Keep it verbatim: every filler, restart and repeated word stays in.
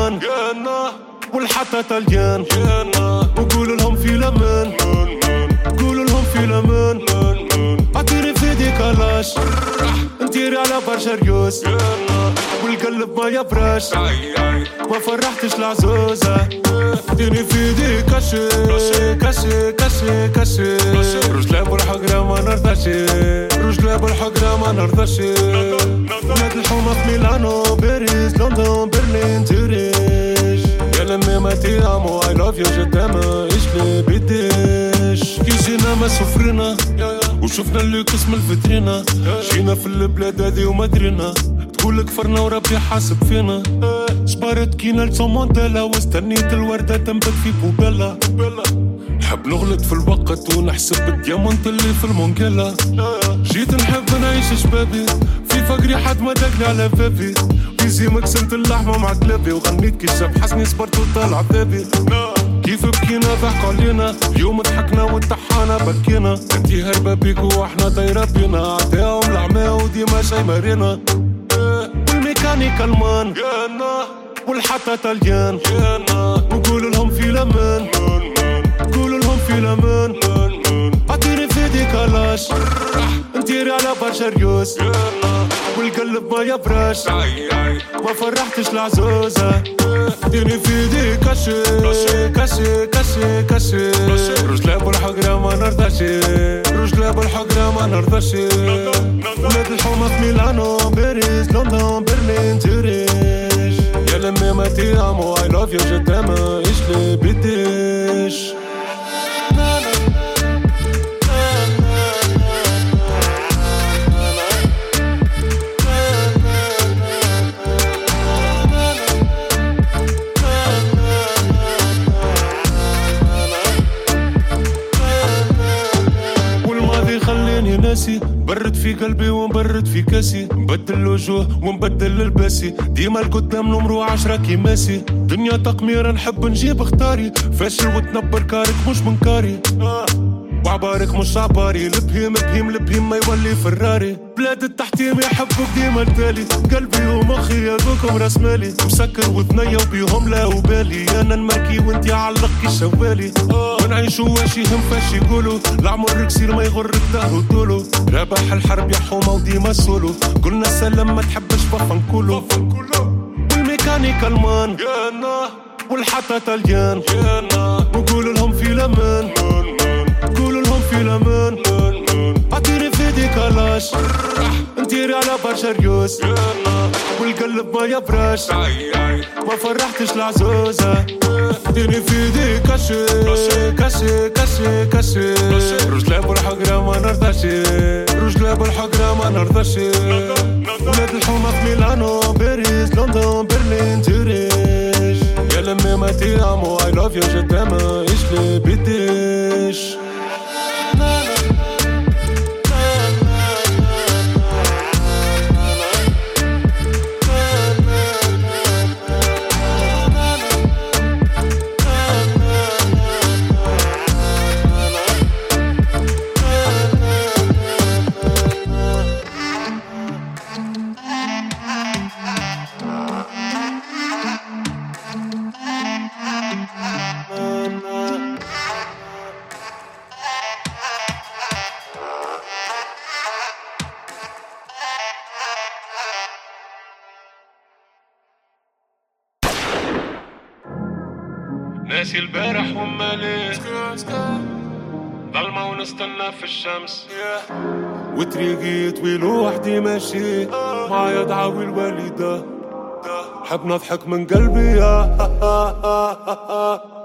كالمان والحتى تليان وقول لهم في لمن قول لهم في لمن اعطيني في دي كلاش انتيري على برشا ريوس والقلب ما يبرش ما فرحتش العزوزة اعطيني في دي كاشي كاشي كاشي كاشي رجلي بالحقرة ما نرضاشي رجلي بالحقرة ما نرضاشي ولاد الحومة في ميلانو باريس لندن برلين توريش يا لمي ما تيامو I love you جدام ايش لي بديش كي جينا ما سفرنا وشفنا اللي قسم الفترينة جينا في البلاد هذي وما درينا تقول كفرنا وربي حاسب فينا شبارت كينا لسون مانديلا واستنيت الوردة تنبت في بوبيلا نحب نغلط في الوقت ونحسب الديامونت اللي في المونجيلا جيت نحب نعيش شبابي في فقري حد ما دقني على بابي بيزي مكسنت اللحمة مع كلابي وغنيت كي شاب حسني صبرت وطلع بابي كيف بكينا ضحكوا علينا اليوم ضحكنا والطحانة بكينا انتي هربة بيكو واحنا دايرة بينا عداهم العمى وديما شي مارينا والميكانيكا المان والحتى تليان وقول لهم في لمن قول لهم في لمن اعطيني في دي كلاش انتيري على برشا ريوس والقلب ما يبرش ما فرحتش العزوزة اعطيني في دي كاشي كاشي كاشي كاشي رجلي بالحقرة ما نرضاشي رجلي بالحقرة ما نرضاشي ولاد الحومة في ميلانو باريس لندن برلين توريش يا لمي ما تيامو I love you جدام ايش لي بديش ناسي برد في قلبي ومبرد في كاسي نبدل الوجوه ونبدل الباسي ديما القدام نمرو عشرة كي ماسي دنيا تقميرة نحب نجيب اختاري فاشل وتنبر كارك مش منكاري وعبارك مش عباري البهيم بهيم البهيم ما يولي فراري بلاد التحتيم يحبوك ديما التالي قلبي ومخي يدوكم راس مالي مسكر وثنية وبيهم لا وبالي انا نمركي وانتي علقي شوالي ونعيشو واش يهم فاش يقولوا العمر كسير ما يغرك دهرو طولو رابح الحرب يا حومة وديما سولو قلنا السلام ما تحبش بفن كله والميكانيكا المان والحتى تليان وقول لهم في لمن قول لهم في لمن اعطيني في دي كلاش انتيري على برشا ريوس والقلب ما يبرش ما فرحتش العزوزة اعطيني في دي كاشي كاشي كاشي كاشي رجلي بالحقرة ما نرضاشي رجلي بالحقرة ما نرضاشي ولاد الحومة في ميلانو باريس لندن برلين توريش يا لمي ما تيامو I love you جدام ايش لي بديش ناسي البارح ومالي ظلمة ونستنى في الشمس وطريقي طويل وحدي ماشي معايا دعاوي الوالدة حب نضحك من قلبي يا